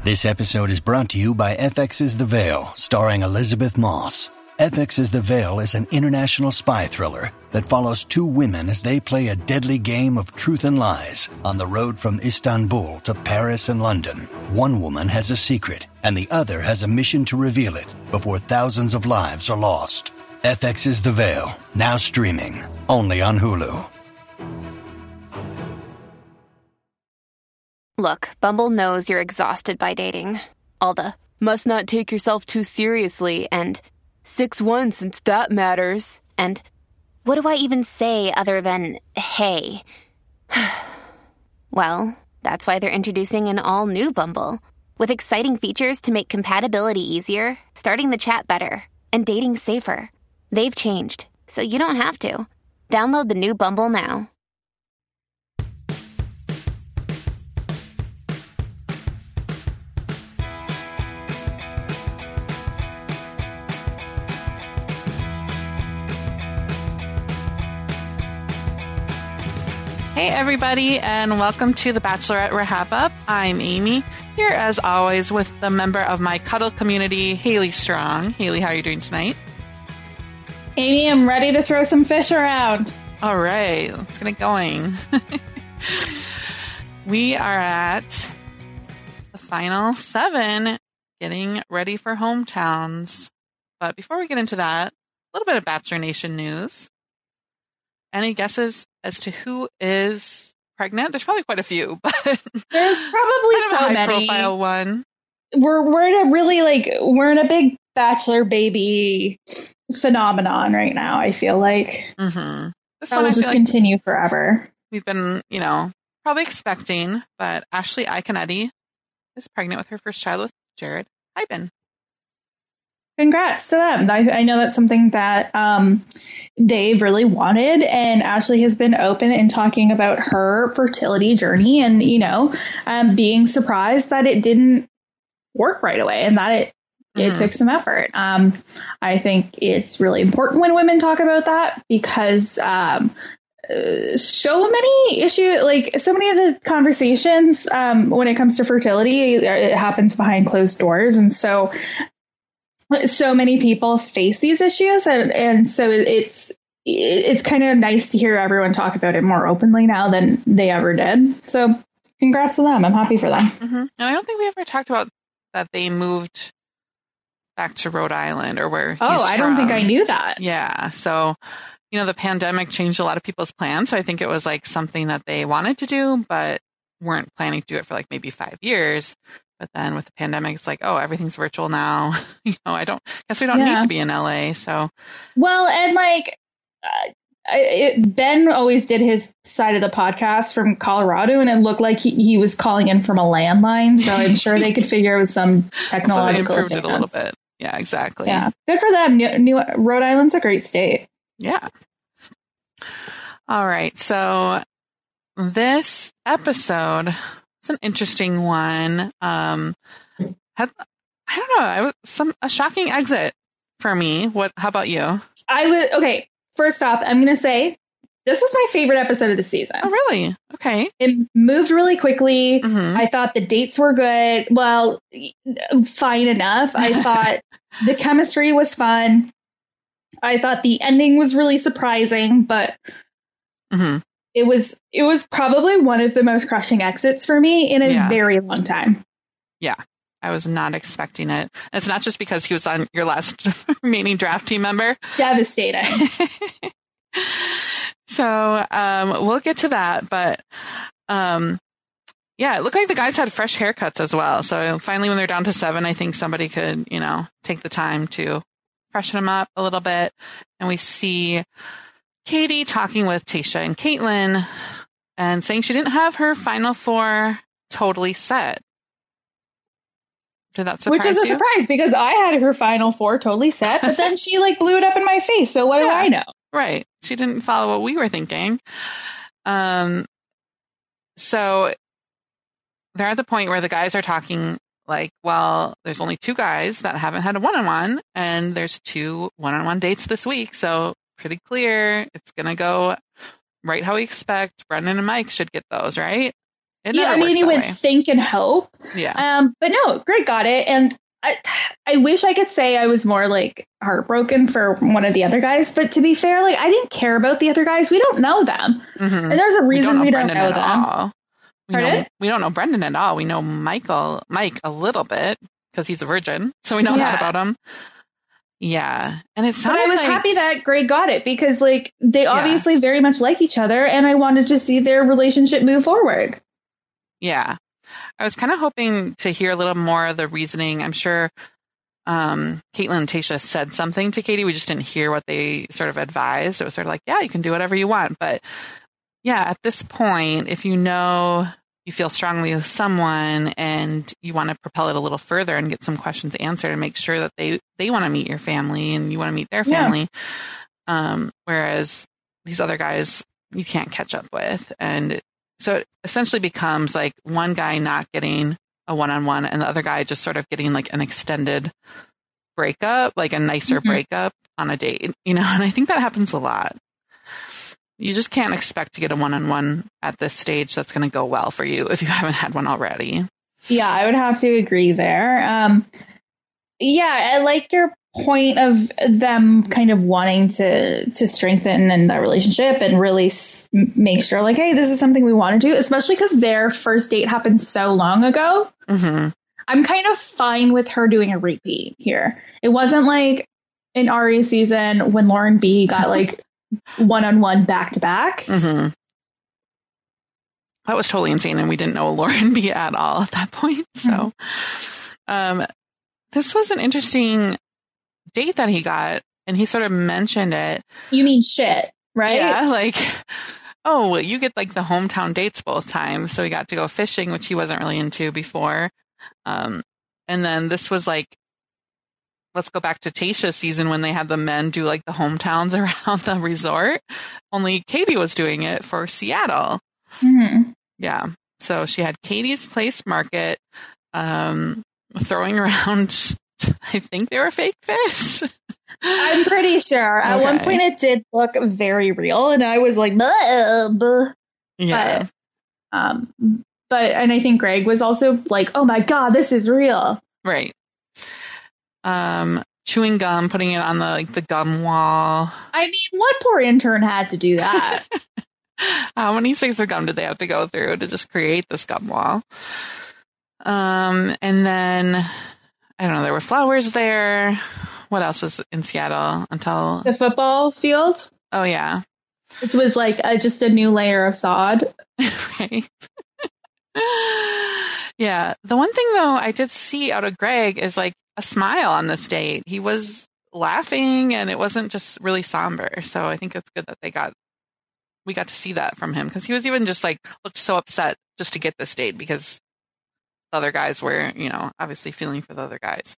This episode is brought to you by FX's The Veil, starring Elizabeth Moss. FX's The Veil is an international spy thriller that follows two women as they play a deadly game of truth and lies on the road from Istanbul to Paris and London. One woman has a secret, and the other has a mission to reveal it before thousands of lives are lost. FX's The Veil, now streaming, only on Hulu. Look, Bumble knows you're exhausted by dating. All the, must not take yourself too seriously, and 6'1" since that matters. And what do I even say other than, hey? Well, that's why they're introducing an all-new Bumble, with exciting features to make compatibility easier, starting the chat better, and dating safer. They've changed, so you don't have to. Download the new Bumble now. Hey everybody, and welcome to the Bachelorette Wrap Up. I'm Amy, here as always with the member of my cuddle community, Haley Strong. Haley, how are you doing tonight? Amy, I'm ready to throw some fish around. All right, let's get it going. We are at the final 7, getting ready for hometowns. But before we get into that, a little bit of Bachelor Nation news. Any guesses as to who is pregnant? There's probably quite a few, but there's probably so many. High-profile one. We're in a big Bachelor baby phenomenon right now. I feel like This that will just continue forever. We've been, probably expecting, but Ashley Iaconetti is pregnant with her first child with Jared Hyben. Congrats to them. I know that's something that they've really wanted, and Ashley has been open in talking about her fertility journey and, being surprised that it didn't work right away and that it took some effort. I think it's really important when women talk about that because so many issues, so many of the conversations when it comes to fertility, it happens behind closed doors. And so many people face these issues, and so it's kind of nice to hear everyone talk about it more openly now than they ever did. So congrats to them. I'm happy for them. And I don't think we ever talked about that they moved back to Rhode Island or where he's I don't think I knew that. Yeah. So, the pandemic changed a lot of people's plans. So I think it was like something that they wanted to do, but weren't planning to do it for like maybe 5 years. But then with the pandemic, it's like, oh, everything's virtual now. I guess we don't need to be in LA. So, well, and Ben always did his side of the podcast from Colorado, and it looked like he was calling in from a landline. So I'm sure they could figure out some technological so they improved it a little bit. Yeah, exactly. Yeah, good for them. New Rhode Island's a great state. Yeah. All right. So this episode. It's an interesting one. I don't know. A shocking exit for me. How about you? Okay. First off, I'm going to say this was my favorite episode of the season. Oh, really? Okay. It moved really quickly. I thought the dates were good. Well, fine enough. I thought the chemistry was fun. I thought the ending was really surprising, but It was probably one of the most crushing exits for me in a very long time. Yeah, I was not expecting it. And it's not just because he was on your last remaining draft team member. Devastating. So we'll get to that. But it looked like the guys had fresh haircuts as well. So finally, when they're down to 7, I think somebody could, take the time to freshen them up a little bit. And we see Katie talking with Tayshia and Kaitlyn and saying she didn't have her final 4 totally set. Did that surprise Which is a surprise because I had her final 4 totally set, but then she blew it up in my face. So what do I know? Right. She didn't follow what we were thinking. So they're at the point where the guys are talking there's only 2 guys that haven't had a one-on-one and there's 2 one-on-one dates this week. So pretty clear it's going to go right how we expect. Brendan and Mike should get those, right? I mean, you would think and hope. Yeah. But no, Greg got it. And I wish I could say I was more like heartbroken for one of the other guys. But to be fair, like I didn't care about the other guys. We don't know them. Mm-hmm. And there's a reason we don't know them. All. We don't know Brendan at all. We know Mike a little bit because he's a virgin. So we know that about him. Yeah. And it sounded But I was happy that Greg got it because like they obviously very much like each other. And I wanted to see their relationship move forward. Yeah. I was kind of hoping to hear a little more of the reasoning. I'm sure Caitlin and Tayshia said something to Katie. We just didn't hear what they sort of advised. It was sort of like, yeah, you can do whatever you want. But yeah, at this point, if you know you feel strongly with someone and you want to propel it a little further and get some questions answered and make sure that they want to meet your family and you want to meet their family. Whereas these other guys, you can't catch up with. And so it essentially becomes like one guy not getting a one-on-one and the other guy just sort of getting like an extended breakup, like a nicer breakup on a date, and I think that happens a lot. You just can't expect to get a one-on-one at this stage that's going to go well for you if you haven't had one already. Yeah, I would have to agree there. I like your point of them kind of wanting to strengthen in that relationship and really make sure like, hey, this is something we want to do, especially because their first date happened so long ago. Mm-hmm. I'm kind of fine with her doing a repeat here. It wasn't like in Ari's season when Lauren B got like one-on-one back-to-back. Mm-hmm. That was totally insane, and we didn't know Lauren B at all at that point. So this was an interesting date that he got, and he sort of mentioned it. You mean shit, right? Yeah, like, oh, well, you get like the hometown dates both times. So he got to go fishing, which he wasn't really into before. And then this was like, let's go back to Tayshia's season when they had the men do like the hometowns around the resort. Only Katie was doing it for Seattle. Mm-hmm. Yeah. So she had Katie's Place Market throwing around, I think they were fake fish. I'm pretty sure. At one point it did look very real and I was like, buh. Yeah. But I think Greg was also like, oh my God, this is real. Right. Chewing gum, putting it on the gum wall. I mean, what poor intern had to do that? How many sticks of gum did they have to go through to just create this gum wall? And then, I don't know, there were flowers there. What else was in Seattle until... The football field? Oh, yeah. Which was like just a new layer of sod. Right. Yeah. The one thing, though, I did see out of Greg is like a smile on this date. He was laughing and it wasn't just really somber. So I think it's good that we got to see that from him, because he was even just like looked so upset just to get this date because the other guys were, obviously feeling for the other guys.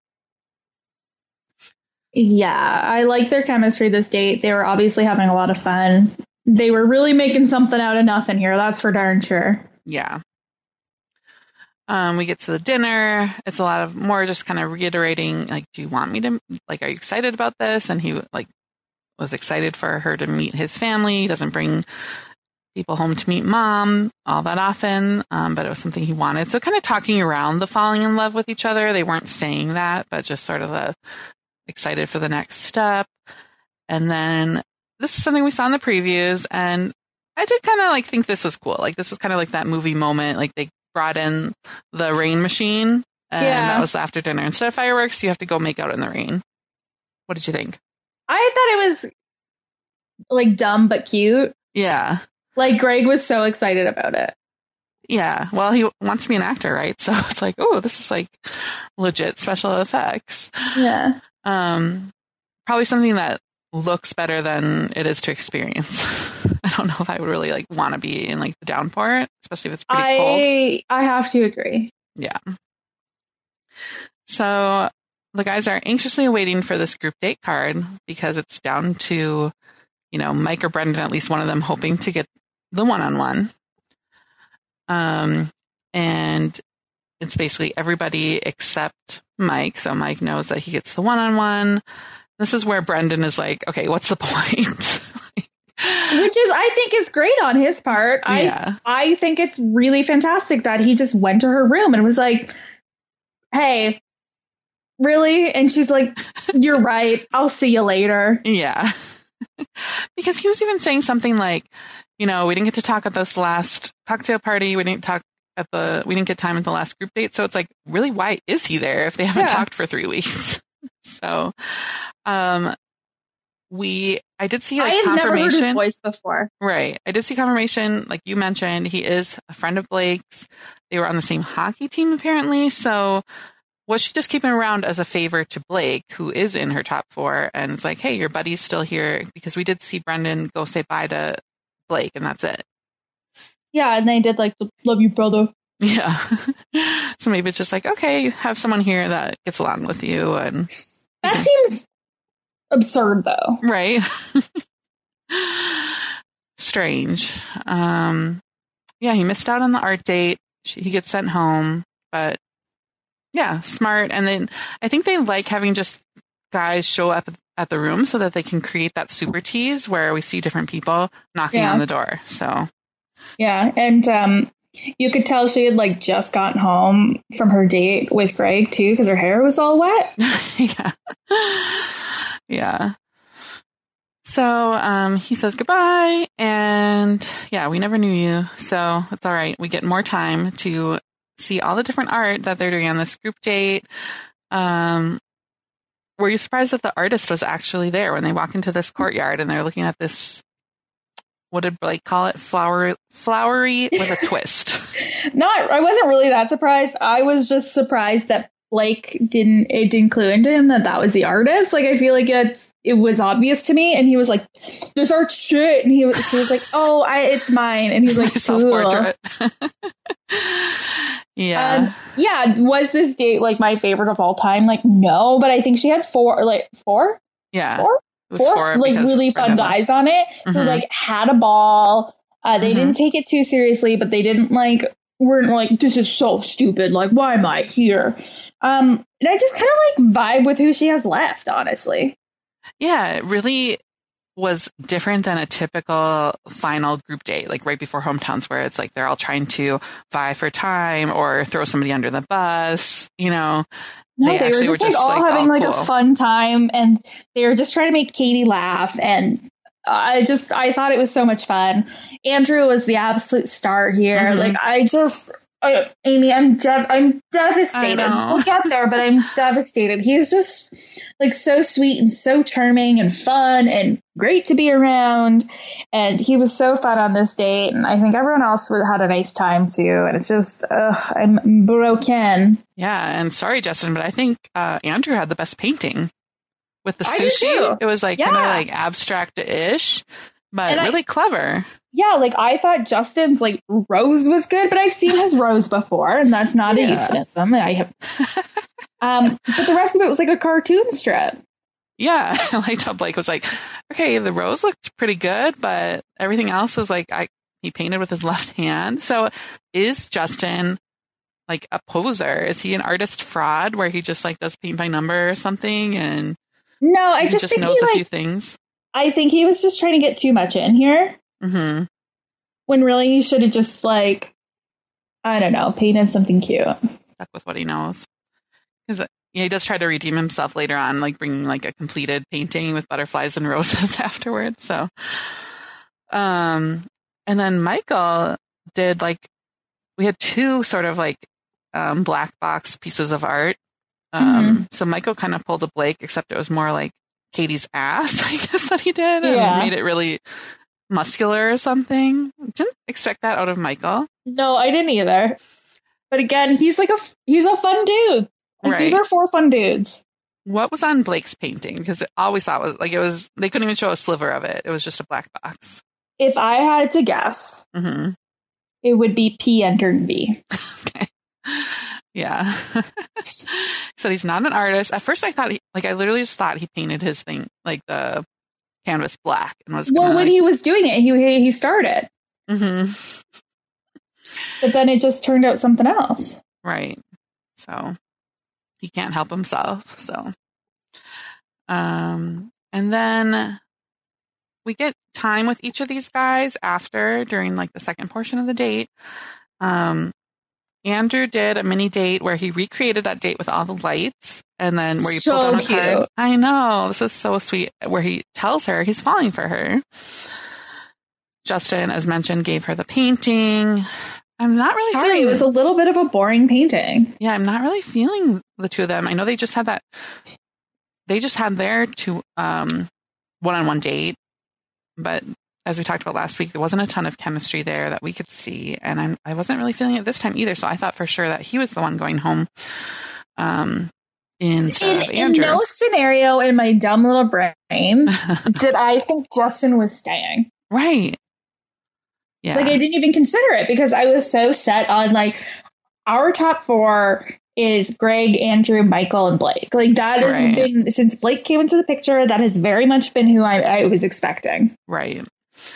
Yeah, I like their chemistry this date. They were obviously having a lot of fun. They were really making something out of nothing here. That's for darn sure. Yeah. We get to the dinner. It's a lot of more just kind of reiterating, like, do you want me to, like, are you excited about this? And he like was excited for her to meet his family. He doesn't bring people home to meet mom all that often, but it was something he wanted. So kind of talking around the falling in love with each other. They weren't saying that, but just sort of the excited for the next step. And then this is something we saw in the previews, and I did kind of like think this was cool. Like this was kind of like that movie moment. Like they brought in the rain machine, and that was after dinner. Instead of fireworks, you have to go make out in the rain. What did you think? I thought it was like dumb but cute. Yeah. Like Greg was so excited about it. Yeah. Well, he wants to be an actor, right? So it's like, oh, this is like legit special effects. Yeah. Probably something that looks better than it is to experience. I don't know if I would really like want to be in like the downpour, especially if it's pretty cold. I have to agree. Yeah. So the guys are anxiously waiting for this group date card because it's down to, Mike or Brendan, at least one of them, hoping to get the one-on-one. And it's basically everybody except Mike. So Mike knows that he gets the one-on-one. This is where Brendan is like, okay, what's the point? Which is, I think, is great on his part. I think it's really fantastic that he just went to her room and was like, hey, really? And she's like, you're right. I'll see you later. Yeah. Because he was even saying something like, we didn't get to talk at this last cocktail party. We didn't get time at the last group date. So it's like, really, why is he there if they haven't talked for 3 weeks? So, I did see I had confirmation. never heard his voice before. Right. I did see confirmation, like you mentioned, he is a friend of Blake's. They were on the same hockey team, apparently. So was she just keeping him around as a favor to Blake, who is in her top 4? And it's like, hey, your buddy's still here, because we did see Brendan go say bye to Blake, and that's it. Yeah, and they did like the love you, brother. Yeah. So maybe it's just like, okay, have someone here that gets along with you. And that seems absurd, though. Right. Strange. Yeah, he missed out on the art date. He gets sent home, but yeah, smart. And then I think they like having just guys show up at the room so that they can create that super tease where we see different people knocking on the door. So yeah, and you could tell she had like just gotten home from her date with Greg too, because her hair was all wet. Yeah. So he says goodbye, and yeah, we never knew you, so it's all right. We get more time to see all the different art that they're doing on this group date. Were you surprised that the artist was actually there when they walk into this courtyard and they're looking at this, what did Blake call it? Flowery with a twist. I wasn't really that surprised. I was just surprised that Blake didn't clue into him that was the artist. Like, I feel like it was obvious to me, and he was like, "This art shit," and she was like, "Oh, it's mine," and he's like, "Self-portrait." Yeah. Yeah. Was this date like my favorite of all time? Like, no, but I think she had four. Yeah. Four like really fun guys on it who like had a ball. They didn't take it too seriously, but they weren't like, this is so stupid. Like, why am I here? And I just kind of like vibe with who she has left, honestly. Yeah, it really was different than a typical final group date, like right before hometowns, where it's like they're all trying to vie for time or throw somebody under the bus, No, they were just like all having like a fun time, and they were just trying to make Katie laugh, and I thought it was so much fun. Andrew was the absolute star here. Like, Amy, I'm devastated. We'll get there, but I'm devastated. He's just like so sweet and so charming and fun and great to be around. And he was so fun on this date. And I think everyone else had a nice time too. And it's just, I'm broken. Yeah. And sorry, Justin, but I think Andrew had the best painting with the sushi. It was like kind of like abstract-ish, but really clever. Yeah, like I thought Justin's like rose was good, but I've seen his rose before, and that's not a euphemism. I have, but the rest of it was like a cartoon strip. Yeah, I liked how Blake was like, okay, the rose looked pretty good, but everything else was like he painted with his left hand. So is Justin like a poser? Is he an artist fraud where he just like does paint by number or something? And no, I just think knows a few things. I think he was just trying to get too much in here. Mm-hmm. When really he should have just like, I don't know, painted something cute. Stuck with what he knows. Because he does try to redeem himself later on, like bringing like a completed painting with butterflies and roses afterwards. So, and then Michael did we had two sort of like black box pieces of art. So Michael kind of pulled a Blake, except it was more like Katie's ass, I guess, that he did. And made it really muscular or something. Didn't expect that out of Michael. No, I didn't either. But again, he's a fun dude. Like, these are 4 fun dudes. What was on Blake's painting? Because I always thought they couldn't even show a sliver of it. It was just a black box. If I had to guess, it would be P entered B. Okay. Yeah. So he's not an artist. At first I thought I literally just thought he painted his thing, like the canvas black, and was when he was doing it, he started. But then it just turned out something else. Right. So he can't help himself. So, and then we get time with each of these guys during like the second portion of the date. Andrew did a mini date where he recreated that date with all the lights, and then where he pulled down a card. I know, this was so sweet, where he tells her he's falling for her. Justin, as mentioned, gave her the painting. I'm not really feeling it was a little bit of a boring painting. Yeah, I'm not really feeling the two of them. I know they just had their two one-on-one date, but as we talked about last week, there wasn't a ton of chemistry there that we could see, and I wasn't really feeling it this time either. So I thought for sure that he was the one going home instead of Andrew. In no scenario in my dumb little brain did I think Justin was staying. Right. Yeah. Like I didn't even consider it because I was so set on like our top 4 is Greg, Andrew, Michael, and Blake. Like that has been, since Blake came into the picture, that has very much been who I was expecting. Right.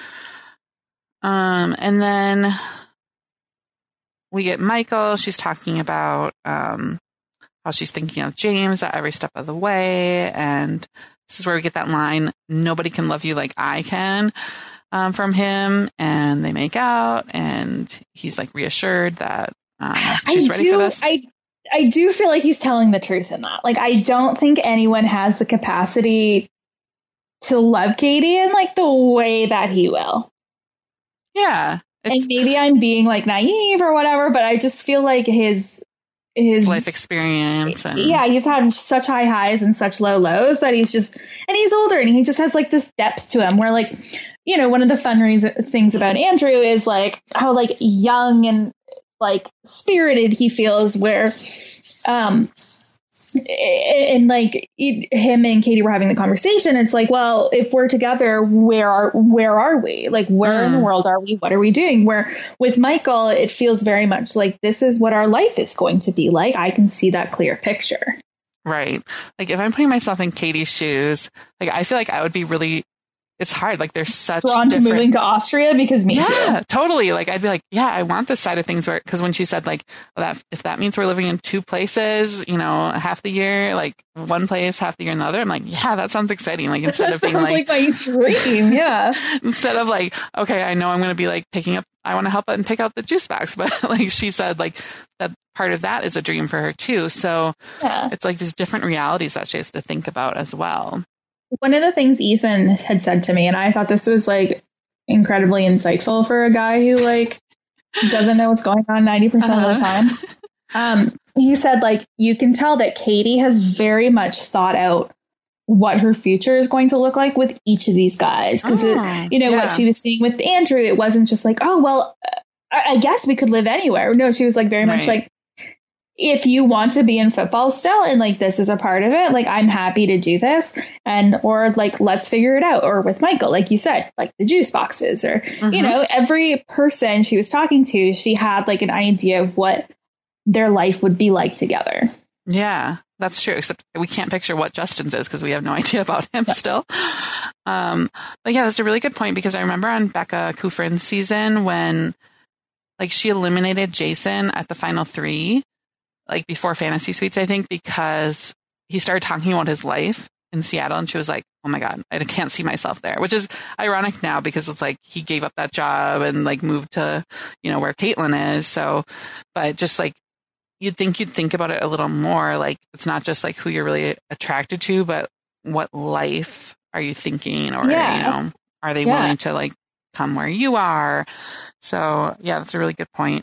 And then we get Michael. She's talking about how she's thinking of James at every step of the way. And this is where we get that line, "Nobody can love you like I can," from him. And they make out, and he's like reassured that she's ready for this. I do feel like he's telling the truth in that. Like, I don't think anyone has the capacity to love Katie in like the way that he will. Yeah. And maybe I'm being like naive or whatever, but I just feel like his life experience. He's had such high highs and such low lows that he's older and he just has like this depth to him where like, you know, one of the fun things about Andrew is like how like young and like spirited he feels, where and like him and Katie were having the conversation. It's like, well, if we're together, where are we? Like, where in the world are we? What are we doing? Where with Michael, it feels very much like this is what our life is going to be like. I can see that clear picture. Right. Like if I'm putting myself in Katie's shoes, like I feel like I would be really, it's hard. Like there's such drawn to moving to Austria because me too. Yeah, totally. Like I'd be like, yeah, I want this side of things where, because when she said like, well, that if that means we're living in 2 places, you know, half the year, like one place, half the year another, I'm like, yeah, that sounds exciting. Like instead of being like my dream, yeah. Instead of like, okay, I know I'm going to be like I want to help and pick out the juice box, but like she said, like that part of that is a dream for her too. So It's like these different realities that she has to think about as well. One of the things Ethan had said to me, and I thought this was like incredibly insightful for a guy who like doesn't know what's going on 90% of the time. He said like, you can tell that Katie has very much thought out what her future is going to look like with each of these guys. Because, what she was saying with Andrew, it wasn't just like, oh, well, I guess we could live anywhere. No, she was like very much like, if you want to be in football still and like this is a part of it, like I'm happy to do this, or like let's figure it out. Or with Michael, like you said, like the juice boxes, or you know, every person she was talking to, she had like an idea of what their life would be like together. Yeah, that's true. Except we can't picture what Justin's is because we have no idea about him still. But yeah, that's a really good point, because I remember on Becca Kufrin's season when like she eliminated Jason at the final 3. Like before Fantasy Suites, I think, because he started talking about his life in Seattle, and she was like, oh my God, I can't see myself there, which is ironic now because it's like he gave up that job and like moved to, you know, where Caitlin is. So, but just like, you'd think about it a little more. Like, it's not just like who you're really attracted to, but what life are you thinking, or, you know, are they willing to like come where you are? So yeah, that's a really good point.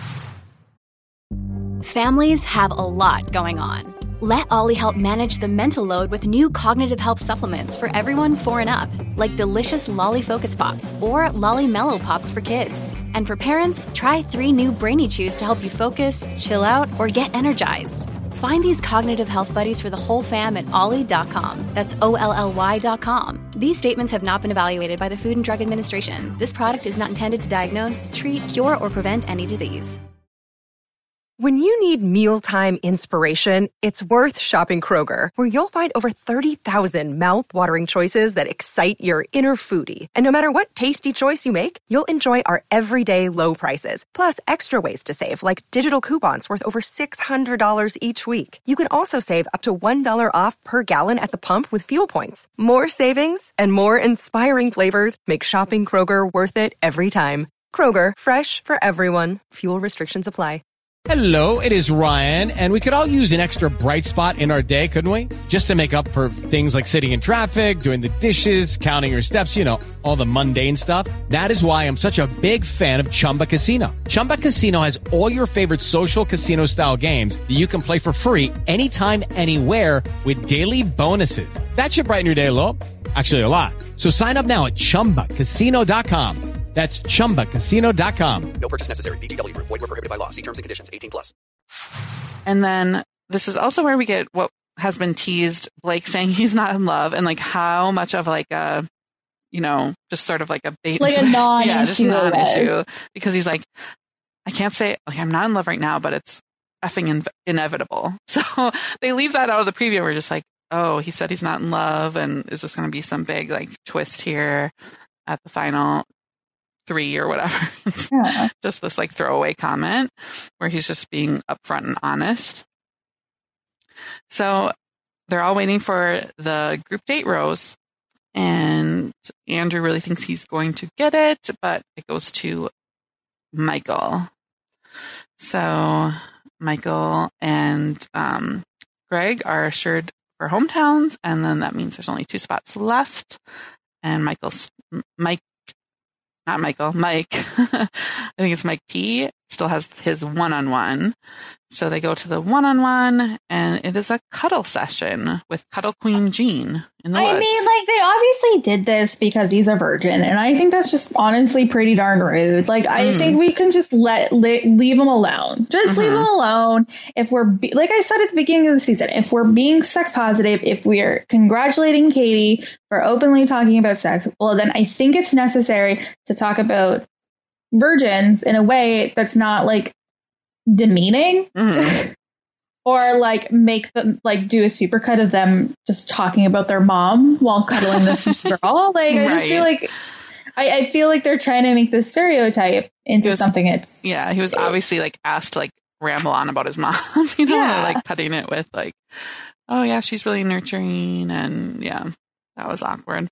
Families have a lot going on. Let Ollie help manage the mental load with new cognitive help supplements for everyone 4 and up, like delicious Lolly Focus Pops or Lolly Mellow Pops for kids. And for parents, try 3 new Brainy Chews to help you focus, chill out, or get energized. Find these cognitive health buddies for the whole fam at ollie.com. That's OLLY.com. These statements have not been evaluated by the Food and Drug Administration. This product is not intended to diagnose, treat, cure, or prevent any disease. When you need mealtime inspiration, it's worth shopping Kroger, where you'll find over 30,000 mouth-watering choices that excite your inner foodie. And no matter what tasty choice you make, you'll enjoy our everyday low prices, plus extra ways to save, like digital coupons worth over $600 each week. You can also save up to $1 off per gallon at the pump with fuel points. More savings and more inspiring flavors make shopping Kroger worth it every time. Kroger, fresh for everyone. Fuel restrictions apply. Hello, it is Ryan, and we could all use an extra bright spot in our day, couldn't we? Just to make up for things like sitting in traffic, doing the dishes, counting your steps, all the mundane stuff. That is why I'm such a big fan of Chumba Casino. Chumba Casino has all your favorite social casino-style games that you can play for free anytime, anywhere with daily bonuses. That should brighten your day a little. Actually, a lot. So sign up now at ChumbaCasino.com. That's ChumbaCasino.com. No purchase necessary. VGW Group. Void where prohibited by law. See terms and conditions. 18+. And then this is also where we get what has been teased, Blake saying he's not in love, and like how much of like a, just sort of like a bait. Like a non-issue. Yeah, non-issue. Because he's like, I can't say, like, I'm not in love right now, but it's effing inevitable. So they leave that out of the preview. We're just like, oh, he said he's not in love, and is this going to be some big like twist here at the final 3 or whatever? Yeah. Just this like throwaway comment where he's just being upfront and honest. So they're all waiting for the group date rose, and Andrew really thinks he's going to get it, but it goes to Michael. So Michael and Greg are assured for hometowns, and then that means there's only 2 spots left. And Mike, I think it's Mike P, still has his one-on-one. So they go to the one-on-one, and it is a cuddle session with Cuddle Queen Jean in the woods. I mean, like, they obviously did this because he's a virgin, and I think that's just honestly pretty darn rude. Like, I think we can just leave him alone. Just leave him alone. If we're, like I said at the beginning of the season, if we're being sex positive, if we're congratulating Katie for openly talking about sex, well, then I think it's necessary to talk about virgins in a way that's not, like, demeaning or like make them like do a supercut of them just talking about their mom while cuddling this girl. Like, I just feel like I feel like they're trying to make this stereotype into something it's he was obviously like asked to like ramble on about his mom, like cutting it with like, oh yeah, she's really nurturing, and that was awkward.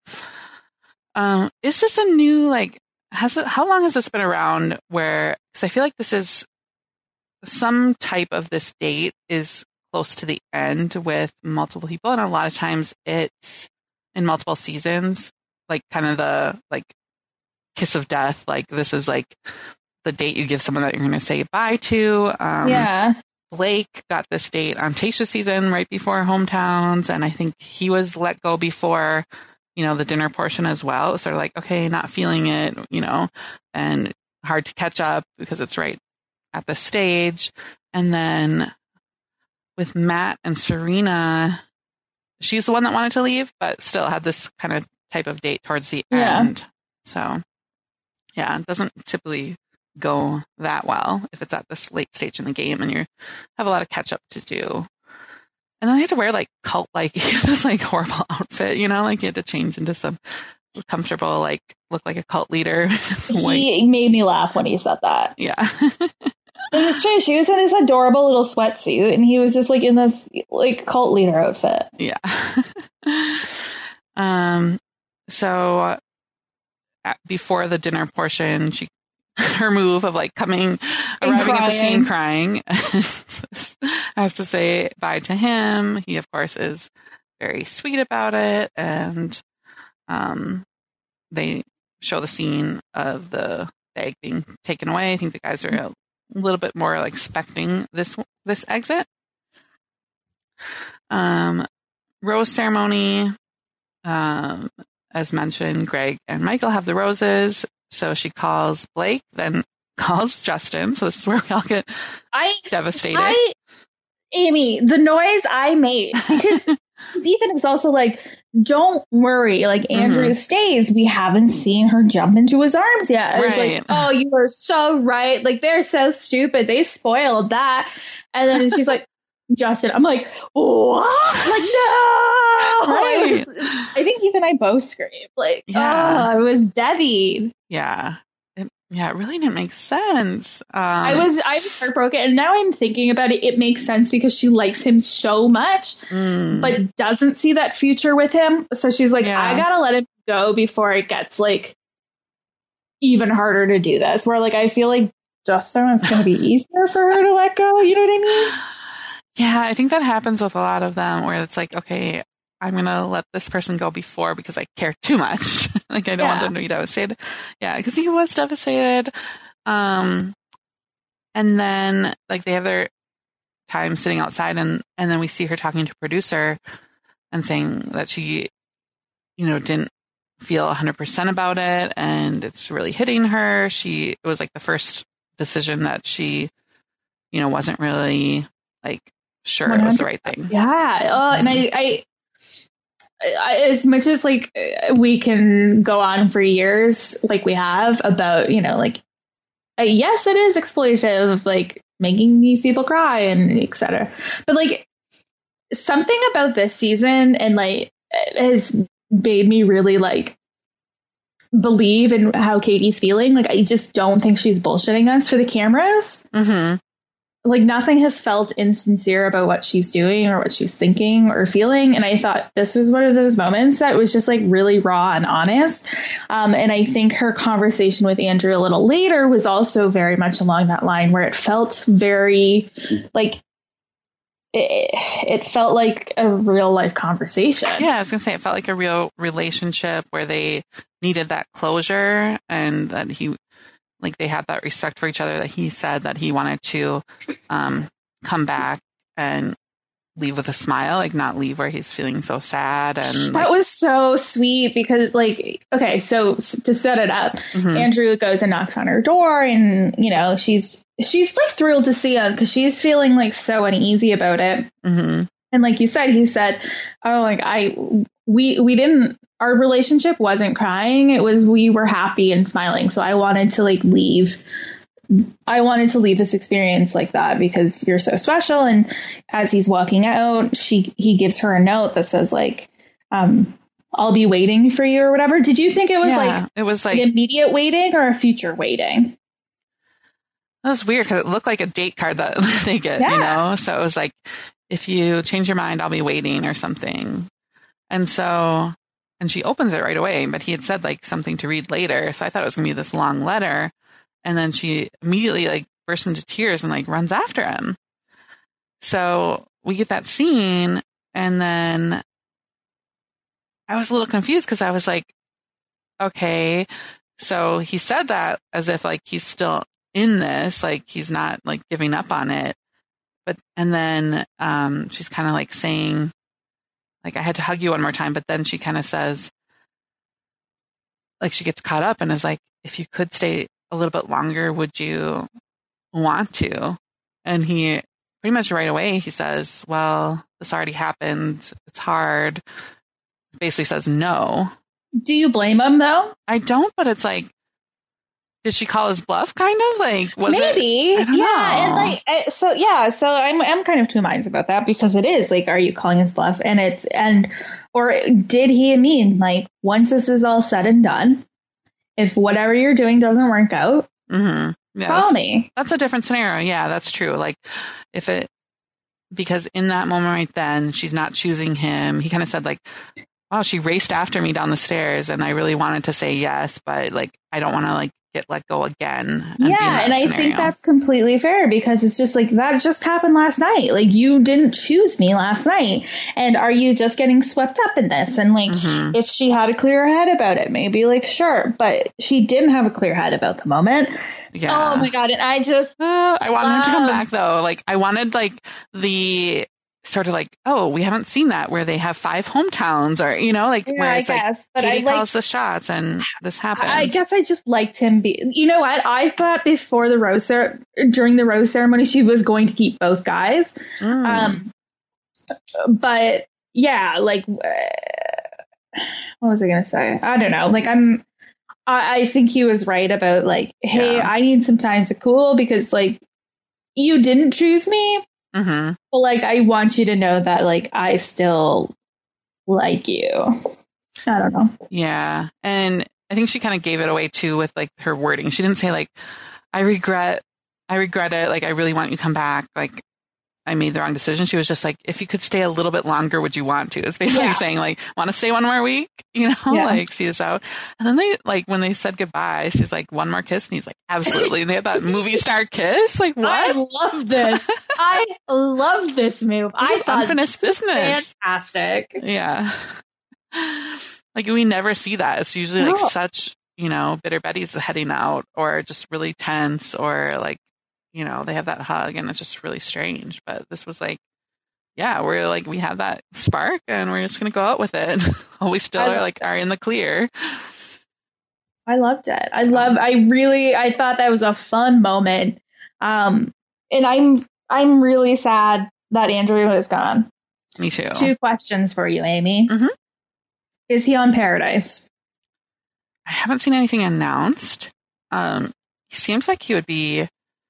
Is this a new like how long has this been around where, because I feel like this is some type of this date is close to the end with multiple people, and a lot of times it's in multiple seasons, like kind of the like kiss of death, like this is like the date you give someone that you're going to say goodbye to. Blake got this date on Tayshia's season right before hometowns, and I think he was let go before the dinner portion as well. It was sort of like, okay, not feeling it, and hard to catch up because it's right at the stage. And then with Matt and Serena, she's the one that wanted to leave, but still had this kind of type of date towards the end. So it doesn't typically go that well if it's at this late stage in the game and you have a lot of catch up to do. And then they had to wear like cult, like this like horrible outfit, like you had to change into some comfortable, like look like a cult leader. He made me laugh when he said that. Yeah. It was true. She was in this adorable little sweatsuit, and he was just like in this like cult leader outfit. Yeah. So before the dinner portion, her move of like arriving at the scene crying, has to say bye to him. He of course is very sweet about it, and they show the scene of the bag being taken away. I think the guys are a little bit more like expecting this exit. Rose ceremony. As mentioned, Greg and Michael have the roses. So she calls Blake, then calls Justin. So this is where we all get devastated. Amy, the noise I made, because Ethan was also like, don't worry, like Andrea stays. We haven't seen her jump into his arms yet. I was like, oh, you are so right. Like, they're so stupid. They spoiled that. And then she's like, Justin. I'm like, what? Like, no. Right. I think Ethan and I both screamed. Like, I was deadly. Yeah. It really didn't make sense. I was heartbroken, and now I'm thinking about it. It makes sense because she likes him so much, but doesn't see that future with him. So she's like, I gotta let him go before it gets like even harder to do this. Where like I feel like Justin is going to be easier for her to let go. You know what I mean? Yeah, I think that happens with a lot of them, where it's like, okay, I'm going to let this person go before because I care too much. Like, I don't want them to be devastated. Yeah, because he was devastated. And then, like, they have their time sitting outside, and then we see her talking to producer and saying that she, didn't feel 100% about it, and it's really hitting her. It was, like, the first decision that she, wasn't really, like, sure 100%. It was the right thing. Yeah. And I as much as like we can go on for years like we have about like yes, it is exploitative, like making these people cry and etc., but like something about this season and like has made me really like believe in how Katie's feeling. Like, I just don't think she's bullshitting us for the cameras. Like, nothing has felt insincere about what she's doing or what she's thinking or feeling. And I thought this was one of those moments that was just like really raw and honest. And I think her conversation with Andrew a little later was also very much along that line, where it felt very like it felt like a real life conversation. Yeah, I was going to say it felt like a real relationship where they needed that closure, and that they had that respect for each other, that he said that he wanted to come back and leave with a smile, like not leave where he's feeling so sad. And that was so sweet because like, okay, so to set it up, Andrew goes and knocks on her door, and she's like thrilled to see him because she's feeling like so uneasy about it. And like you said, he said, oh, like we didn't, our relationship wasn't crying. It was, we were happy and smiling. So I wanted to like leave. I wanted to leave this experience like that because you're so special. And as he's walking out, he gives her a note that says like, I'll be waiting for you or whatever. Did you think it was like immediate waiting or a future waiting? That was weird because it looked like a date card that they get, So it was like, if you change your mind, I'll be waiting or something. And she opens it right away, but he had said like something to read later. So I thought it was going to be this long letter. And then she immediately like bursts into tears and like runs after him. So we get that scene. And then I was a little confused because I was like, okay, so he said that as if like he's still in this, like he's not like giving up on it. And then she's kind of like saying, like, I had to hug you one more time. But then she kind of says, like, she gets caught up and is like, if you could stay a little bit longer, would you want to? And he pretty much right away, he says, well, this already happened. It's hard. Basically says no. Do you blame him though? I don't, but it's like, did she call his bluff? Kind of like, was maybe? It? I don't know. And so I'm kind of two minds about that because it is like, are you calling his bluff? Or did he mean like, once this is all said and done, if whatever you're doing doesn't work out, call me. That's a different scenario. Yeah, that's true. Like because in that moment right then, she's not choosing him. He kind of said like, oh, she raced after me down the stairs and I really wanted to say yes, but like, I don't want to like get let go again. Yeah. And I think that's completely fair because it's just like, that just happened last night. Like you didn't choose me last night. And are you just getting swept up in this? And like, if she had a clear head about it, maybe like, sure. But she didn't have a clear head about the moment. Yeah. Oh my God. And I just, I wanted him to come back though. Like I wanted like the sort of like, oh, we haven't seen that where they have 5 homes or, like where it's like Katie calls the shots and this happens. I guess I just liked him. You know what? I thought before during the rose ceremony, she was going to keep both guys. But yeah, like, what was I going to say? I don't know. Like, I think he was right about like, hey, I need some time to cool because like you didn't choose me, but like I want you to know that like I still like you. I don't know. Yeah, and I think she kind of gave it away too with like her wording. She didn't say like, I regret it. Like I really want you to come back. Like I made the wrong decision. She was just like, if you could stay a little bit longer, would you want to? It's basically saying like, want to stay one more week, you know, like see this out. And then they like, when they said goodbye, she's like, one more kiss. And he's like, absolutely. And they had that movie star kiss. Like what? I love this. I love this move. I thought unfinished business. Fantastic. Yeah. Like we never see that. It's usually like such, you know, bitter Betty's heading out or just really tense or like, you know, they have that hug and it's just really strange. But this was like, yeah, we're like, we have that spark and we're just going to go out with it. We still are in the clear. I loved it. I thought that was a fun moment. And I'm really sad that Andrew is gone. Me too. 2 questions for you, Amy. Is he on Paradise? I haven't seen anything announced. He seems like he would be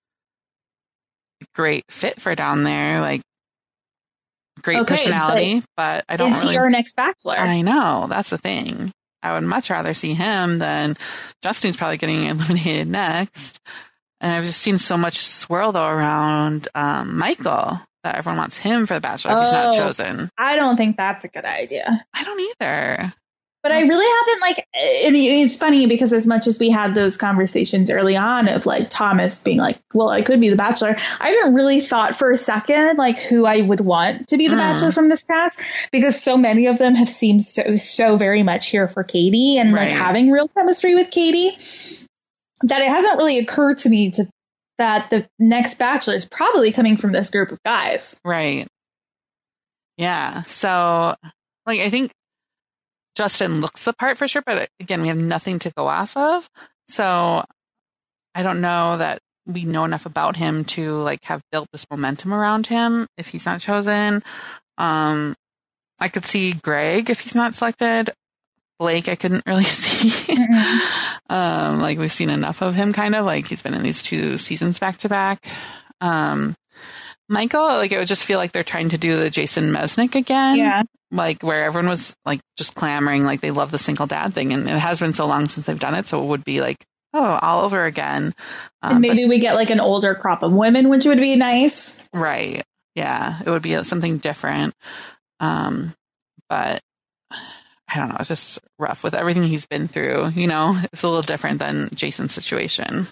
great fit for down there, like great personality, but I don't is really. Is he our next Bachelor? I know, that's the thing. I would much rather see him than Justin's probably getting eliminated next. And I've just seen so much swirl though around Michael that everyone wants him for the Bachelor if he's not chosen. I don't think that's a good idea. I don't either. But I really haven't like, it's funny because as much as we had those conversations early on of like Thomas being like, well, I could be the Bachelor. I haven't really thought for a second like who I would want to be the Bachelor from this cast because so many of them have seemed so very much here for Katie and like having real chemistry with Katie that it hasn't really occurred to me that the next Bachelor is probably coming from this group of guys. Right. Yeah. So like, I think Justin looks the part for sure, but again, we have nothing to go off of. So I don't know that we know enough about him to like have built this momentum around him if he's not chosen. I could see Greg if he's not selected. Blake, I couldn't really see. Like we've seen enough of him kind of like he's been in these 2 seasons back to back. Michael, like it would just feel like they're trying to do the Jason Mesnick again. Yeah. Like where everyone was like just clamoring, like they love the single dad thing. And it has been so long since they've done it. So it would be like, oh, all over again. And maybe we get like an older crop of women, which would be nice. Right. Yeah. It would be something different. But I don't know. It's just rough with everything he's been through. You know, it's a little different than Jason's situation.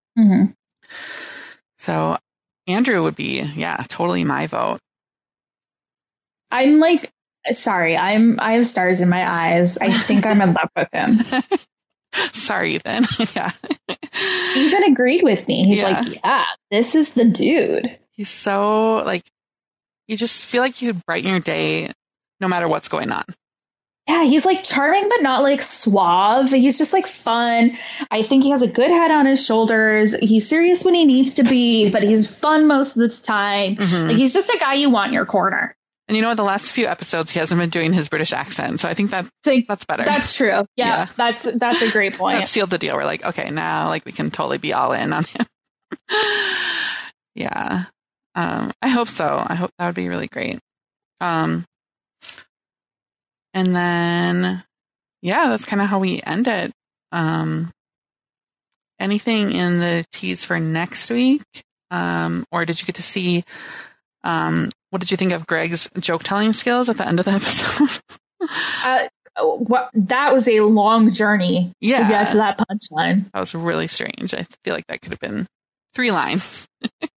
So Andrew would be, totally my vote. I'm like, sorry, I have stars in my eyes. I think I'm in love with him. Sorry, Ethan. Yeah. Ethan agreed with me. He's like, yeah, this is the dude. He's so like, you just feel like you would brighten your day no matter what's going on. Yeah, he's like charming, but not like suave. He's just like fun. I think he has a good head on his shoulders. He's serious when he needs to be, but he's fun most of the time. Like he's just a guy you want in your corner. And you know what? The last few episodes, he hasn't been doing his British accent. So I think that's better. That's true. Yeah. That's a great point. That sealed the deal. We're like, okay, now like we can totally be all in on him. Yeah. I hope so. I hope that would be really great. And then, that's kind of how we end it. Anything in the tease for next week? Or did you get to see, what did you think of Greg's joke-telling skills at the end of the episode? That was a long journey to get to that punchline. That was really strange. I feel like that could have been 3 lines.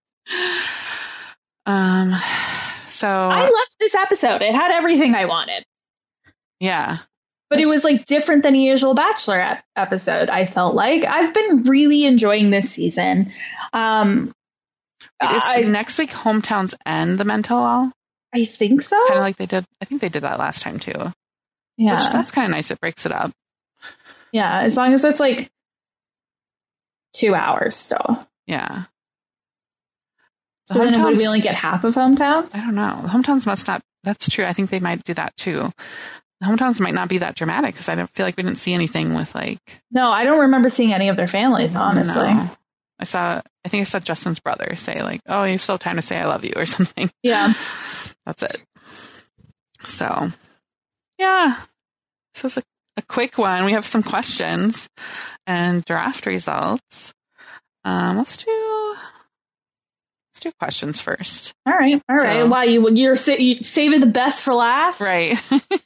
So I loved this episode. It had everything I wanted. Yeah. But it was like different than a usual Bachelor episode. I felt like I've been really enjoying this season. Is next week Hometowns and the Men Tell All? I think so. Kind of like they did. I think they did that last time too. Yeah. Which, that's kind of nice. It breaks it up. Yeah. As long as it's like 2 hours still. Yeah. So then would we only get half of Hometowns? I don't know. Hometowns must not. That's true. I think they might do that too. The hometowns might not be that dramatic because I don't feel like we didn't see anything with like. No, I don't remember seeing any of their families, honestly. No. I think I saw Justin's brother say like, "Oh, you still have time to say I love you" or something. Yeah. That's it. So, yeah. So it's a quick one. We have some questions and draft results. Let's do questions first. All right. So, Why you're saving the best for last? Right.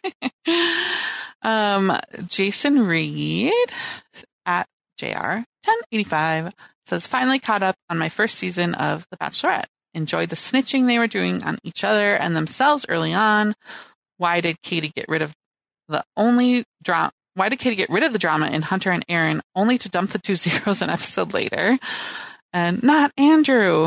Jason Reed at JR1085 says, finally caught up on my first season of The Bachelorette. Enjoyed the snitching they were doing on each other and themselves early on. Why did Katie get rid of the drama in Hunter and Aaron only to dump the 2 zeros an episode later? And not Andrew.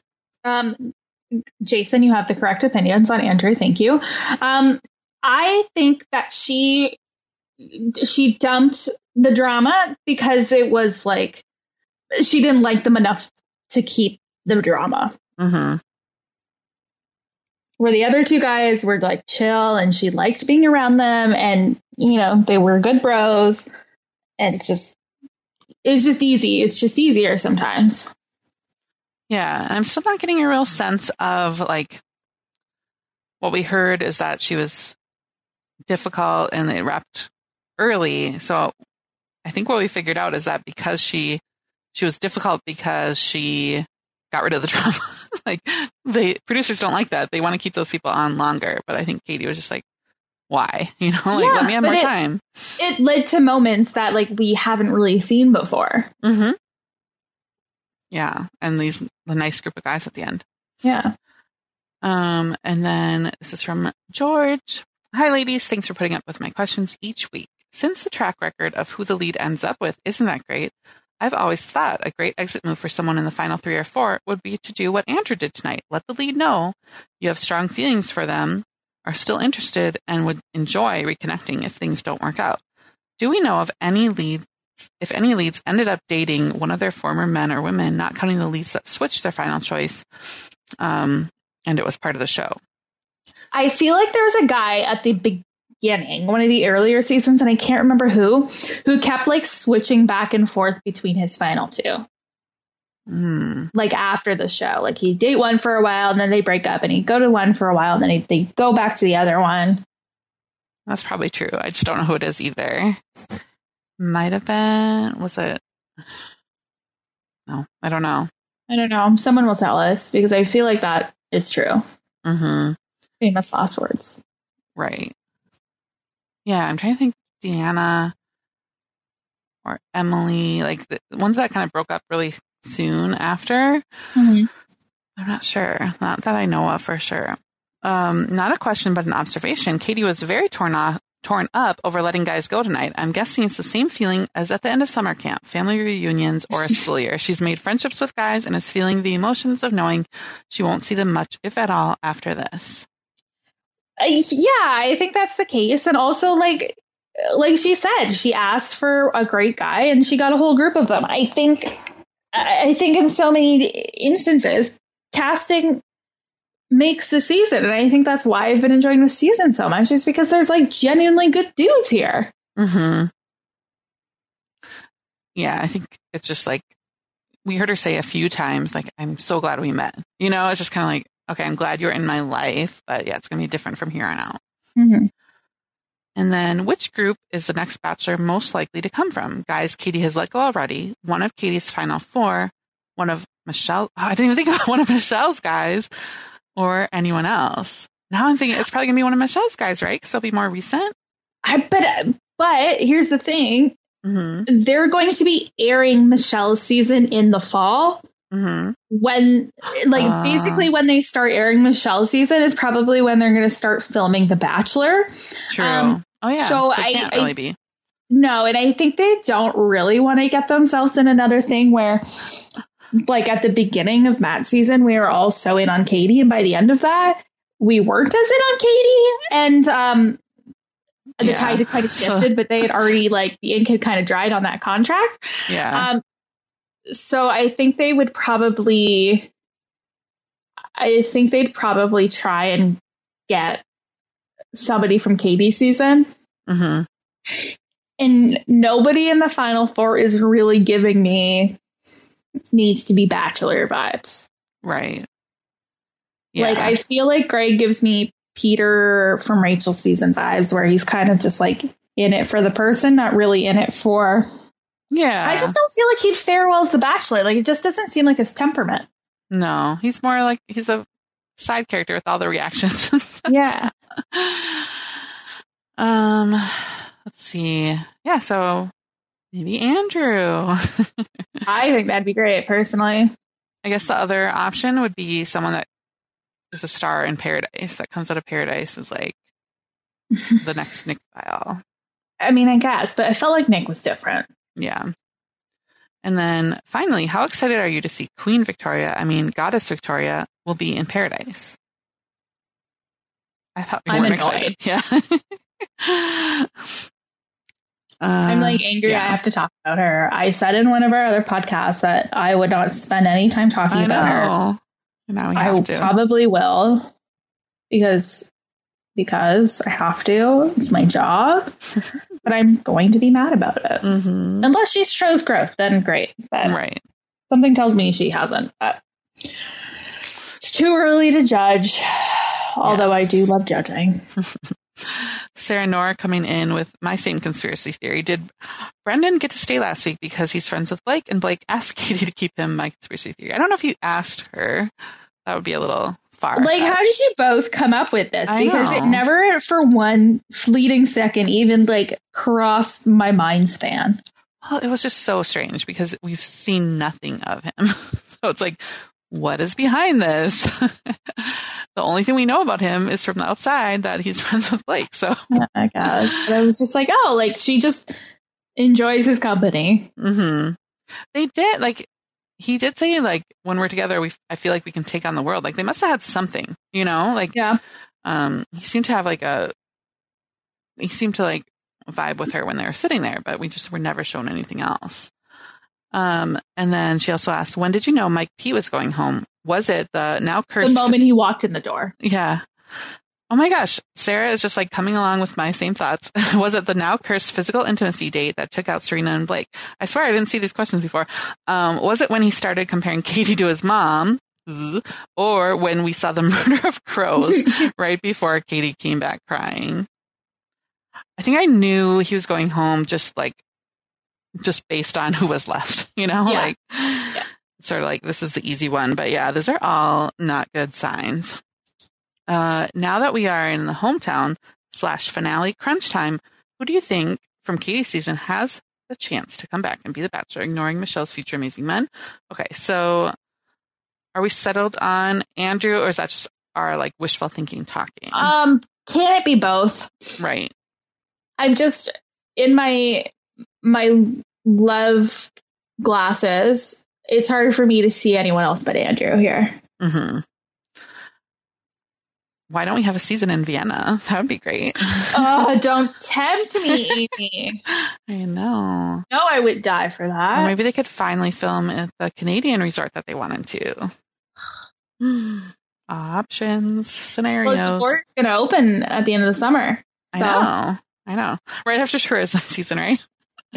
Jason, you have the correct opinions on Andrew. Thank you. I think that she dumped the drama because it was like she didn't like them enough to keep the drama. Mm-hmm. Where the other 2 guys were like chill and she liked being around them and, you know, they were good bros and it's just easy. It's just easier sometimes. Yeah. I'm still not getting a real sense of like what we heard is that she was difficult and it wrapped early. So I think what we figured out is that because she was difficult because she got rid of the drama. Like the producers don't like that. They want to keep those people on longer. But I think Katie was just like, why? You know, like let me have more time. It led to moments that like we haven't really seen before. Mm-hmm. Yeah. And the nice group of guys at the end. Yeah. And then this is from George. Hi, ladies. Thanks for putting up with my questions each week. Since the track record of who the lead ends up with isn't that great, I've always thought a great exit move for someone in the final 3 or 4 would be to do what Andrew did tonight. Let the lead know you have strong feelings for them, are still interested, and would enjoy reconnecting if things don't work out. Do we know of any leads, if any leads ended up dating one of their former men or women, not counting the leads that switched their final choice, and it was part of the show? I feel like there was a guy at the beginning, one of the earlier seasons, and I can't remember who kept like switching back and forth between his final 2. Like after the show, like he'd date one for a while and then they break up and he'd go to one for a while and then they go back to the other one. That's probably true. I just don't know who it is either. Might have been, was it? No, I don't know. Someone will tell us because I feel like that is true. Mm-hmm. Famous last words. Right. Yeah, I'm trying to think Deanna or Emily, like the ones that kind of broke up really soon after. Mm-hmm. I'm not sure. Not that I know of for sure. Not a question, but an observation. Katie was very torn up over letting guys go tonight. I'm guessing it's the same feeling as at the end of summer camp, family reunions, or a school year. She's made friendships with guys and is feeling the emotions of knowing she won't see them much, if at all, after this. Yeah, I think that's the case. And also, like she said, she asked for a great guy and she got a whole group of them. I think in so many instances, casting makes the season. And I think that's why I've been enjoying the season so much, is because there's like genuinely good dudes here. Mm-hmm. Yeah, I think it's just like, we heard her say a few times, like, I'm so glad we met. You know, it's just kind of like, okay, I'm glad you're in my life, but yeah, it's going to be different from here on out. Mm-hmm. And then, which group is the next Bachelor most likely to come from? Guys Katie has let go already, one of Katie's final 4, one of Michelle, I didn't even think about one of Michelle's guys, or anyone else. Now I'm thinking it's probably going to be one of Michelle's guys, right? Because they'll be more recent. But here's the thing. Mm-hmm. They're going to be airing Michelle's season in the fall. Mm-hmm. When, basically when they start airing Michelle's season is probably when they're going to start filming The Bachelor. True. Oh, yeah. So it can't really be. No, and I think they don't really want to get themselves in another thing where, like, at the beginning of Matt's season, we were all so in on Katie, and by the end of that, we weren't as in on Katie, and the tide had kind of shifted, but they had already, like, the ink had kind of dried on that contract. Yeah. So I think they would probably, try and get somebody from Katie's season. Mm-hmm. And nobody in the final four is really giving me needs to be Bachelor vibes. Right. Yeah. Like, I feel like Greg gives me Peter from Rachel's season vibes, where he's kind of just like in it for the person, not really in it for. Yeah. I just don't feel like he'd fare well as the Bachelor. Like, it just doesn't seem like his temperament. No, he's more like he's a side character with all the reactions. Yeah. Let's see. Yeah, so maybe Andrew. I think that'd be great, personally. I guess the other option would be someone that is a star in Paradise, that comes out of Paradise is like the next Nick Viall. I mean, I guess, but I felt like Nick was different. Yeah. And then finally, how excited are you to see Queen Victoria, Goddess Victoria, will be in Paradise? I thought we weren't excited. Yeah. I'm like angry. Yeah. I have to talk about her. I said in one of our other podcasts that I would not spend any time talking about her. Now we have to. Probably will because I have to. It's my job. But I'm going to be mad about it. Mm-hmm. Unless she shows growth, then great. But right. Something tells me she hasn't. But it's too early to judge. Although I do love judging. Sarah Nora coming in with my same conspiracy theory. Did Brendan get to stay last week because he's friends with Blake, and Blake asked Katie to keep him? My conspiracy theory. I don't know if you asked her. That would be a little far. Like, how did you both come up with this? Because it never for one fleeting second even like crossed my mind span. Well, it was just so strange because we've seen nothing of him. So it's like, what is behind this? The only thing we know about him is from the outside that he's friends with Blake. So I guess. But I was just like, oh, like she just enjoys his company. Mm-hmm. They did, like, he did say, like, when we're together, I feel like we can take on the world. Like, they must have had something, you know? Like, yeah. He seemed to have vibe with her when they were sitting there, but we just were never shown anything else. And then she also asked, when did you know Mike P was going home? Was it the now cursed... The moment he walked in the door. Yeah. Oh my gosh. Sarah is just like coming along with my same thoughts. Was it the now cursed physical intimacy date that took out Serena and Blake? I swear I didn't see these questions before. Was it when he started comparing Katie to his mom? Or when we saw the murder of crows right before Katie came back crying? I think I knew he was going home just based on who was left, you know? Yeah. Like, sort of like, this is the easy one. But yeah, those are all not good signs. Now that we are in the hometown / finale crunch time, who do you think from Katie's season has the chance to come back and be the Bachelor, ignoring Michelle's future amazing men? Okay, so are we settled on Andrew, or is that just our like wishful thinking talking? Can it be both? Right. I'm just in my love glasses. It's hard for me to see anyone else but Andrew here. Mm-hmm. Why don't we have a season in Vienna? That would be great. Oh, don't tempt me, Amy. I know. No, I would die for that. Or maybe they could finally film at the Canadian resort that they wanted to. Options, scenarios. Well, the border's going to open at the end of the summer. So. I know. Right after tourism season, right?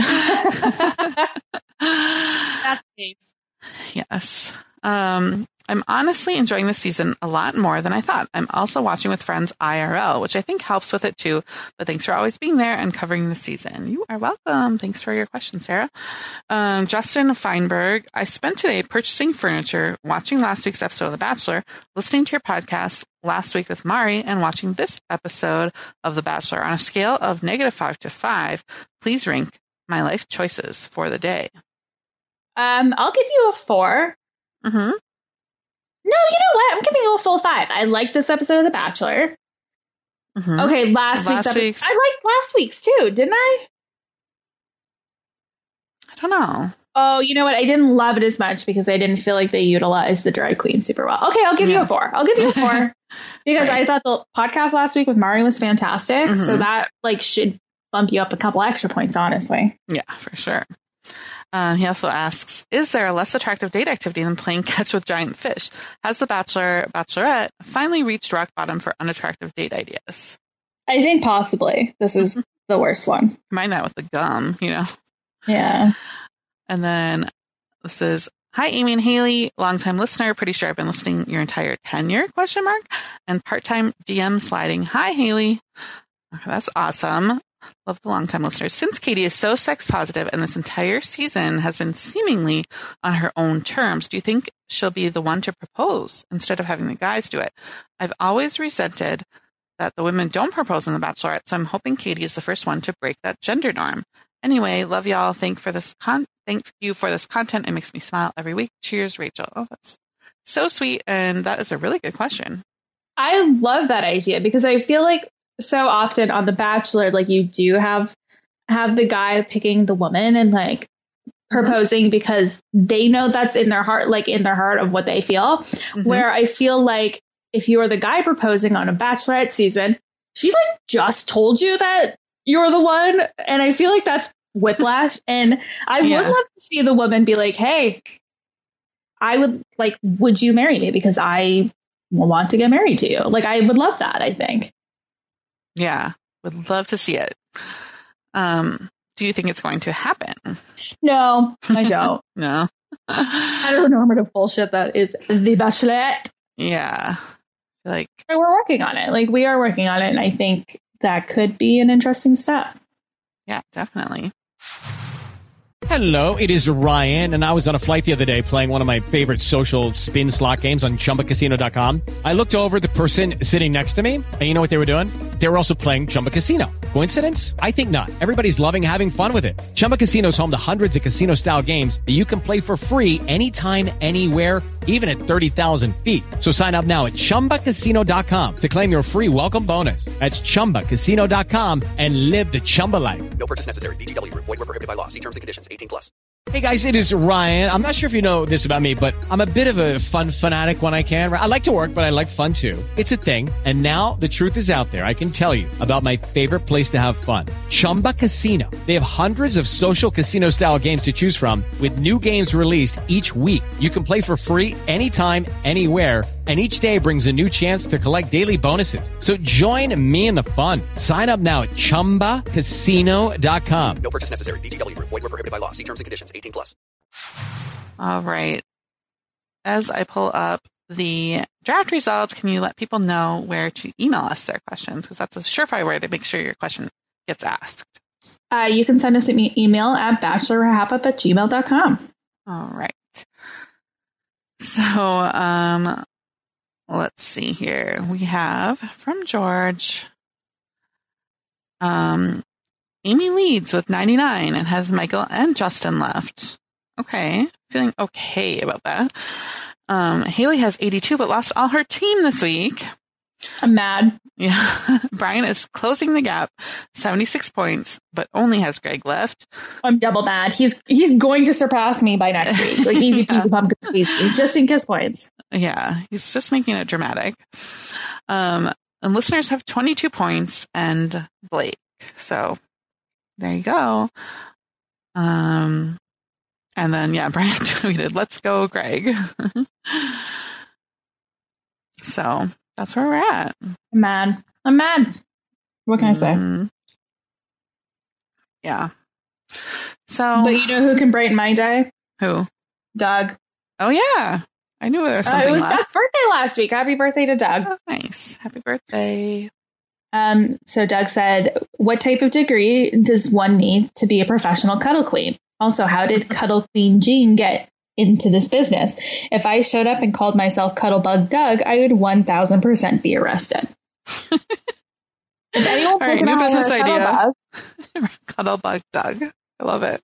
That's the case. Yes. I'm honestly enjoying this season a lot more than I thought. I'm also watching with friends IRL, which I think helps with it too. But thanks for always being there and covering the season. You are welcome. Thanks for your question, Sarah. Justin Feinberg, I spent today purchasing furniture, watching last week's episode of The Bachelor, listening to your podcast last week with Mari, and watching this episode of The Bachelor. On a scale of -5 to 5, please rank my life choices for the day. I'll give you a 4. Mm-hmm. No, you know what? I'm giving you a full 5. I liked this episode of The Bachelor. Mm-hmm. Okay, last week's episode. I liked last week's too, didn't I? I don't know. Oh, you know what? I didn't love it as much because I didn't feel like they utilized the drag queen super well. Okay, I'll give you a 4. I'll give you a 4 because I thought the podcast last week with Mari was fantastic. Mm-hmm. So that should bump you up a couple extra points, honestly. Yeah, for sure. He also asks, is there a less attractive date activity than playing catch with giant fish? Has the Bachelor, Bachelorette finally reached rock bottom for unattractive date ideas? I think possibly this is the worst one. Combine that with the gum, you know? Yeah. And then this is, hi, Amy and Haley, longtime listener. Pretty sure I've been listening your entire tenure, ? And part-time DM sliding. Hi, Haley. Okay, that's awesome. Love the longtime listeners. Since Katie is so sex positive and this entire season has been seemingly on her own terms, do you think she'll be the one to propose instead of having the guys do it? I've always resented that the women don't propose in The Bachelorette, so I'm hoping Katie is the first one to break that gender norm. Anyway, love y'all. Thank you for this content. It makes me smile every week. Cheers, Rachel. Oh, that's so sweet. And that is a really good question. I love that idea because I feel like so often on The Bachelor, like you do have the guy picking the woman and like proposing because they know that's in their heart, like in their heart of what they feel. Where I feel like if you're the guy proposing on a Bachelorette season, she like just told you that you're the one. And I feel like that's whiplash. And I would love to see the woman be like, hey, would you marry me? Because I want to get married to you. Like, I would love that, I think. Yeah, would love to see it. Do you think it's going to happen? No, I don't. No. Heteronormative bullshit that is The Bachelorette. Yeah. Like, we're working on it. Like, we are working on it. And I think that could be an interesting step. Yeah, definitely. Hello, it is Ryan, and I was on a flight the other day playing one of my favorite social spin slot games on ChumbaCasino.com. I looked over at the person sitting next to me, and you know what they were doing? They were also playing Chumba Casino. Coincidence? I think not. Everybody's loving having fun with it. Chumba Casino is home to hundreds of casino-style games that you can play for free anytime, anywhere, even at 30,000 feet. So sign up now at ChumbaCasino.com to claim your free welcome bonus. That's ChumbaCasino.com and live the Chumba life. No purchase necessary. VGW. Void were prohibited by law. See terms and conditions. 18+. Hey guys, it is Ryan. I'm not sure if you know this about me, but I'm a bit of a fun fanatic when I can. I like to work, but I like fun too. It's a thing. And now the truth is out there. I can tell you about my favorite place to have fun. Chumba Casino. They have hundreds of social casino style games to choose from with new games released each week. You can play for free anytime, anywhere. And each day brings a new chance to collect daily bonuses. So join me in the fun. Sign up now at ChumbaCasino.com. No purchase necessary. VGW. Void were prohibited by law. See terms and conditions. 18+. All right. As I pull up the draft results, can you let people know where to email us their questions? Because that's a surefire way to make sure your question gets asked. You can send us an email at bachelorwrap@gmail.com. All right. So, let's see here. We have from George, Amy leads with 99 and has Michael and Justin left. Okay. Feeling okay about that. Haley has 82, but lost all her team this week. I'm mad. Yeah. Brian is closing the gap, 76 points, but only has Greg left. I'm double mad. He's going to surpass me by next week. Like easy peasy pumpkin squeezy. Just in kiss points. Yeah. He's just making it dramatic. And listeners have 22 points and Blake. So there you go. And then, yeah, Brian tweeted, let's go, Greg. So that's where we're at. I'm mad. What can I say? Yeah. So, but you know who can brighten my day? Who? Doug. Oh, yeah. I knew there was something. It was Doug's birthday last week. Happy birthday to Doug. Oh, nice. Happy birthday. So Doug said, what type of degree does one need to be a professional cuddle queen? Also, how did Cuddle Queen Jean get into this business? If I showed up and called myself Cuddlebug Doug, I would 1000% be arrested. If anyone's all right, new business idea. Cuddlebug Doug. I love it.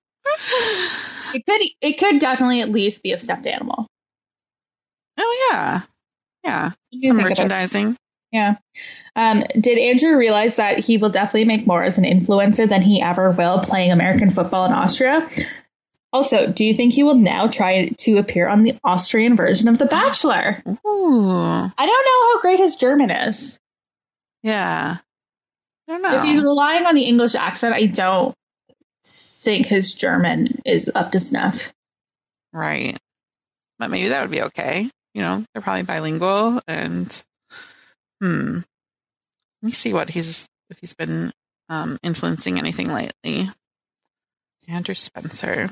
It could definitely at least be a stuffed animal. Oh, yeah. Yeah. Some merchandising. Yeah. Did Andrew realize that he will definitely make more as an influencer than he ever will playing American football in Austria? Also, do you think he will now try to appear on the Austrian version of The Bachelor? Ooh. I don't know how great his German is. Yeah. I don't know. If he's relying on the English accent, I don't think his German is up to snuff. Right. But maybe that would be okay. You know, they're probably bilingual and... Let me see what he's if he's been influencing anything lately. Andrew Spencer.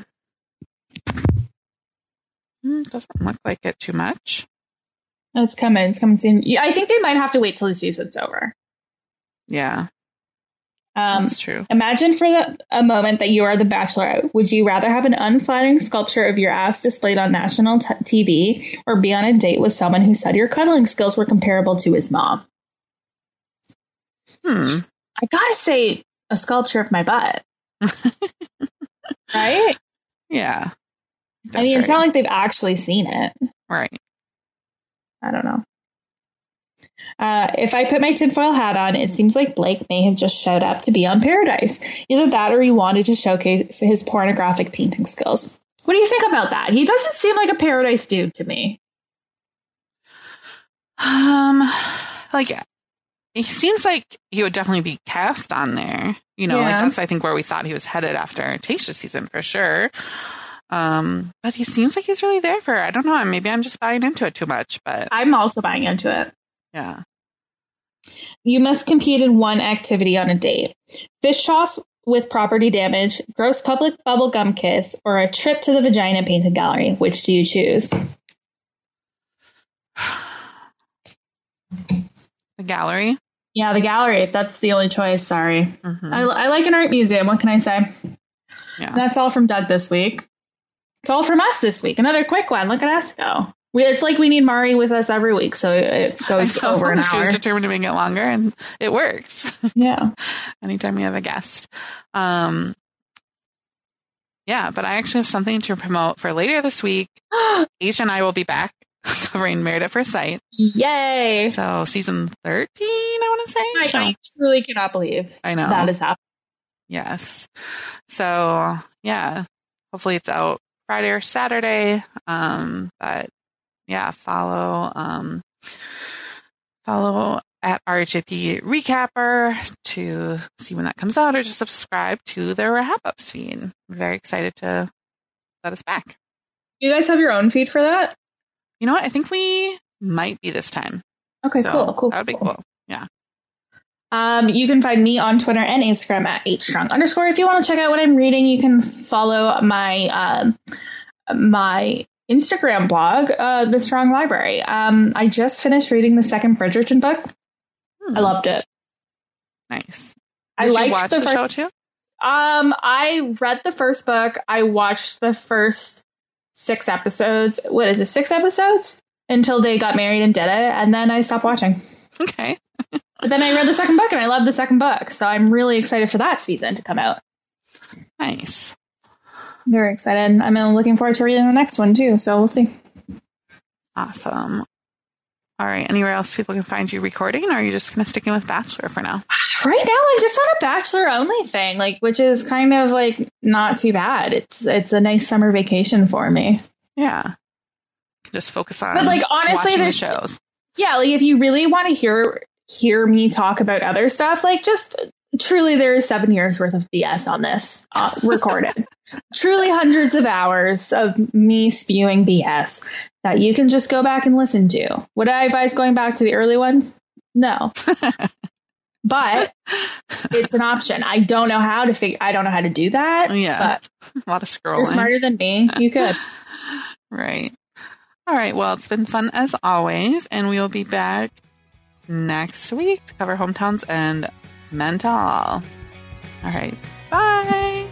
Doesn't look like it too much. It's coming. It's coming soon. Yeah, I think they might have to wait till the season's over. Yeah. That's true. Imagine for a moment that you are the Bachelorette. Would you rather have an unflattering sculpture of your ass displayed on national TV or be on a date with someone who said your cuddling skills were comparable to his mom? I gotta say a sculpture of my butt. Right? Yeah. I mean, it's not like they've actually seen it. Right. I don't know. If I put my tinfoil hat on, it seems like Blake may have just showed up to be on Paradise. Either that or he wanted to showcase his pornographic painting skills. What do you think about that? He doesn't seem like a Paradise dude to me. Like, he seems like he would definitely be cast on there. You know, like that's, I think, where we thought he was headed after Tayshia's season for sure. But he seems like he's really there for her. I don't know. Maybe I'm just buying into it too much, but I'm also buying into it. Yeah. You must compete in one activity on a date. Fish toss with property damage, gross public bubblegum kiss, or a trip to the vagina painted gallery. Which do you choose? The gallery? Yeah, the gallery. That's the only choice. Sorry. I like an art museum. What can I say? Yeah. That's all from Doug this week. It's all from us this week. Another quick one. Look at us go. It's like we need Mari with us every week, so it goes over an hour. She was determined to make it longer, and it works. Yeah. Anytime we have a guest. Yeah, but I actually have something to promote for later this week. H and I will be back covering Married at First Sight. Yay! So season 13, I want to say. I truly cannot believe I know that is happening. Yes. So, yeah, hopefully it's out Friday or Saturday. But yeah, follow at RHAP Recapper to see when that comes out, or just subscribe to the Wrap Ups feed. I'm very excited to let us back. You guys have your own feed for that? You know what? I think we might be this time. Okay, so cool. That would be cool. Yeah. You can find me on Twitter and Instagram at @strong_. If you want to check out what I'm reading, you can follow my my Instagram blog, The Strong Library. I just finished reading the second Bridgerton book. I loved it. Nice. I Did liked you watch the show first. too? I read the first book. I watched the first 6 episodes. What is it? 6 episodes until they got married and did it, and then I stopped watching. Okay. But then I read the second book, and I loved the second book, so I'm really excited for that season to come out. Nice. Very excited. I'm looking forward to reading the next one too, so we'll see. Awesome. All right. Anywhere else people can find you recording, or are you just kind of sticking with Bachelor for now? Right now, I'm just on a Bachelor only thing, which is kind of not too bad. It's a nice summer vacation for me. Yeah. Just focus on. But honestly, watching there's the shows. Yeah, if you really want to hear me talk about other stuff, just truly there is 7 years worth of BS on this recorded. Truly hundreds of hours of me spewing BS that you can just go back and listen to. Would I advise going back to the early ones? No. But it's an option. I don't know how to do that. Yeah. But a lot of scrolling. You're smarter than me. You could. Right. All right. Well, it's been fun as always, and we will be back next week to cover hometowns and mental. All right. Bye.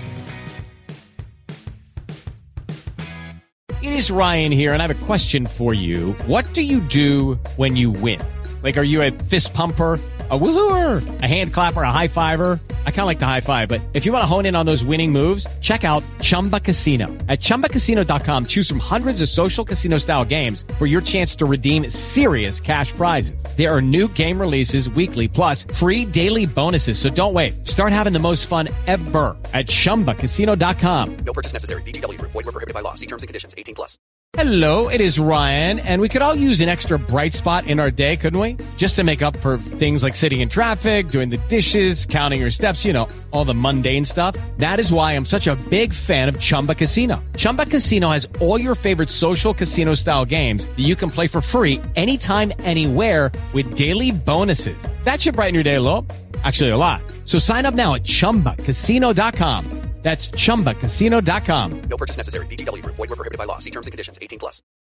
It is Ryan here, and I have a question for you. What do you do when you win? Are you a fist pumper, a woohooer, a hand clapper, a high fiver? I kind of like the high five, but if you want to hone in on those winning moves, check out Chumba Casino. At ChumbaCasino.com, choose from hundreds of social casino-style games for your chance to redeem serious cash prizes. There are new game releases weekly, plus free daily bonuses, so don't wait. Start having the most fun ever at ChumbaCasino.com. No purchase necessary. VGW. Void where prohibited by law. See terms and conditions. 18+. Hello, it is Ryan, and we could all use an extra bright spot in our day, couldn't we? Just to make up for things like sitting in traffic, doing the dishes, counting your steps, all the mundane stuff. That is why I'm such a big fan of Chumba Casino. Chumba Casino has all your favorite social casino-style games that you can play for free anytime, anywhere with daily bonuses. That should brighten your day a little. Actually, a lot. So sign up now at ChumbaCasino.com. That's ChumbaCasino.com. No purchase necessary. VGW Group. Void where prohibited by law. See terms and conditions. 18+.